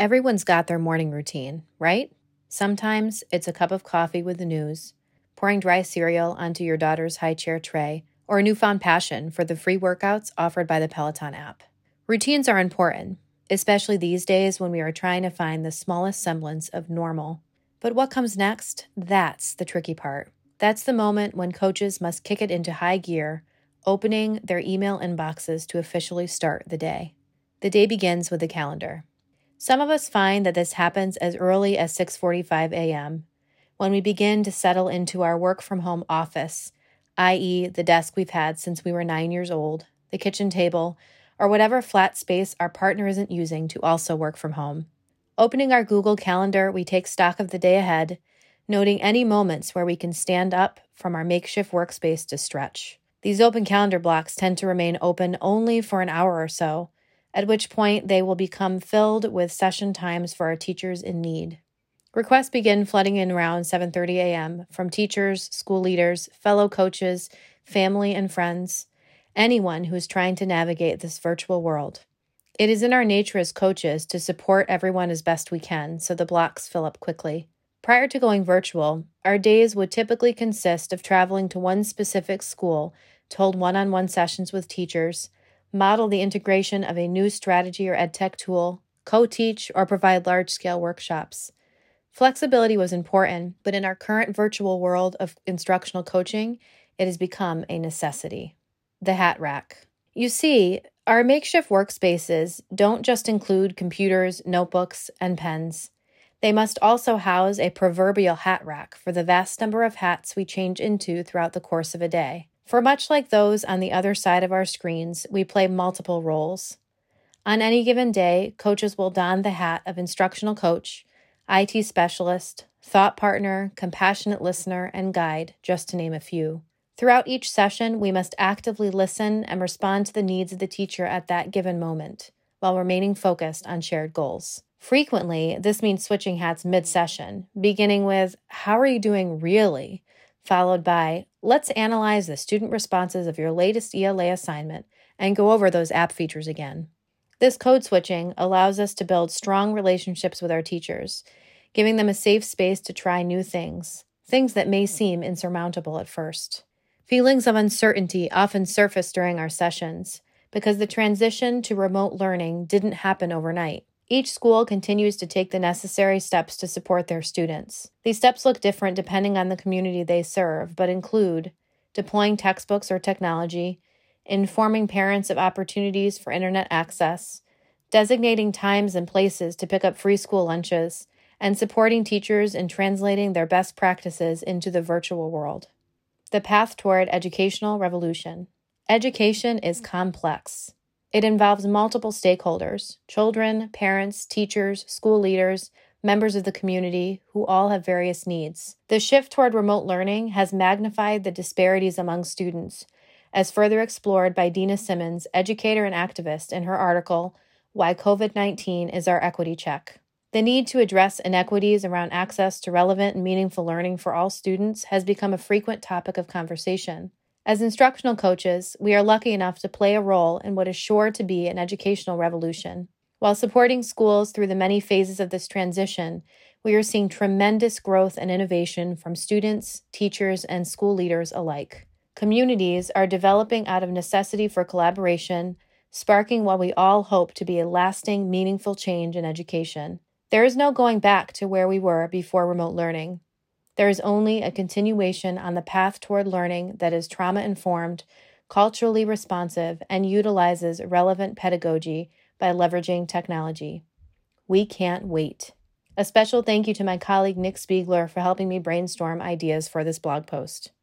Everyone's got their morning routine, right? Sometimes it's a cup of coffee with the news, pouring dry cereal onto your daughter's high chair tray, or a newfound passion for the free workouts offered by the Peloton app. Routines are important, especially these days when we are trying to find the smallest semblance of normal. But what comes next? That's the tricky part. That's the moment when coaches must kick it into high gear, opening their email inboxes to officially start the day. The day begins with the calendar. Some of us find that this happens as early as 6:45 a.m., when we begin to settle into our work-from-home office, i.e. the desk we've had since we were 9 years old, the kitchen table, or whatever flat space our partner isn't using to also work from home. Opening our Google Calendar, we take stock of the day ahead, noting any moments where we can stand up from our makeshift workspace to stretch. These open calendar blocks tend to remain open only for an hour or so, at which point they will become filled with session times for our teachers in need. Requests begin flooding in around 7:30 a.m. from teachers, school leaders, fellow coaches, family and friends, anyone who is trying to navigate this virtual world. It is in our nature as coaches to support everyone as best we can, so the blocks fill up quickly. Prior to going virtual, our days would typically consist of traveling to one specific school to hold one-on-one sessions with teachers, model the integration of a new strategy or edtech tool, co-teach, or provide large-scale workshops. Flexibility was important, but in our current virtual world of instructional coaching, it has become a necessity. The hat rack. You see, our makeshift workspaces don't just include computers, notebooks, and pens. They must also house a proverbial hat rack for the vast number of hats we change into throughout the course of a day. For much like those on the other side of our screens, we play multiple roles. On any given day, coaches will don the hat of instructional coach, IT specialist, thought partner, compassionate listener, and guide, just to name a few. Throughout each session, we must actively listen and respond to the needs of the teacher at that given moment, while remaining focused on shared goals. Frequently, this means switching hats mid-session, beginning with, "How are you doing really?" followed by, "Let's analyze the student responses of your latest ELA assignment and go over those app features again." This code switching allows us to build strong relationships with our teachers, giving them a safe space to try new things that may seem insurmountable at first. Feelings of uncertainty often surface during our sessions because the transition to remote learning didn't happen overnight. Each school continues to take the necessary steps to support their students. These steps look different depending on the community they serve, but include deploying textbooks or technology, informing parents of opportunities for internet access, designating times and places to pick up free school lunches, and supporting teachers in translating their best practices into the virtual world. The path toward educational revolution. Education is complex. It involves multiple stakeholders: children, parents, teachers, school leaders, members of the community, who all have various needs. The shift toward remote learning has magnified the disparities among students, as further explored by Dina Simmons, educator and activist, in her article, "Why COVID-19 is Our Equity Check." The need to address inequities around access to relevant and meaningful learning for all students has become a frequent topic of conversation. As instructional coaches, we are lucky enough to play a role in what is sure to be an educational revolution. While supporting schools through the many phases of this transition, we are seeing tremendous growth and innovation from students, teachers, and school leaders alike. Communities are developing out of necessity for collaboration, sparking what we all hope to be a lasting, meaningful change in education. There is no going back to where we were before remote learning. There is only a continuation on the path toward learning that is trauma-informed, culturally responsive, and utilizes relevant pedagogy by leveraging technology. We can't wait. A special thank you to my colleague Nick Spiegler for helping me brainstorm ideas for this blog post.